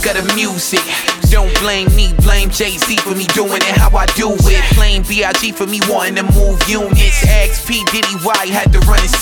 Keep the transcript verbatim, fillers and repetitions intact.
of the music. Don't blame me, blame Jay-Z for me doing it how I do it. Blame B I G for me wanting to move units. Ask P. Diddy why he had to run his